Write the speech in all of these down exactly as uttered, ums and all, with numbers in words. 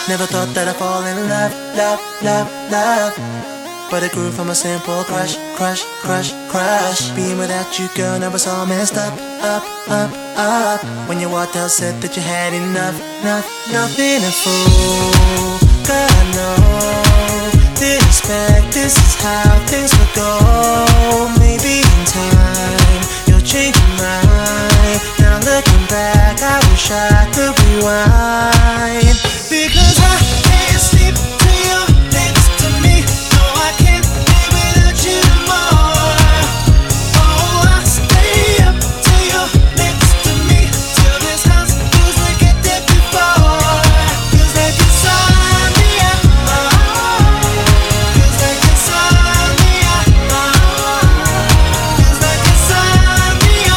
Never thought that I'd fall in love, love, love, love. But it grew from a simple crush, crush, crush, crush. Being without you, girl, never so messed up, up, up, up. When you walked out, said that you had enough, enough, nothing a fool. Girl, I know, didn't expect this is how things would go. Maybe in time, you'll change your mind. Now looking back, I wish I could rewind. Because I can't sleep till you're next to me. No, I can't live without you no more. Oh, I stay up till you're next to me, till this house feels like it did before. Feels like insomnia. Feels like insomnia. Feels like insomnia.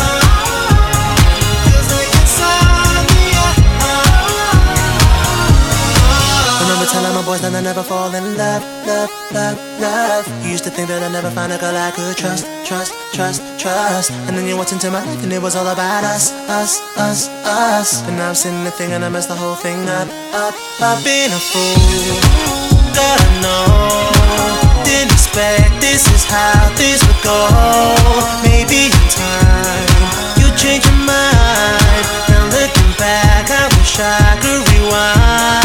Feels like insomnia. Remember telling my boys that I never fall in love, love, love, love. You used to think that I'd never find a girl I could trust, trust, trust, trust. And then you walked into my life and it was all about us, us, us, us. But now I'm sitting there thinking I messed the whole thing up, up. I've been a fool, God I know. Didn't expect this is how this would go. Maybe in time you change your mind. Now looking back, I wish I could rewind.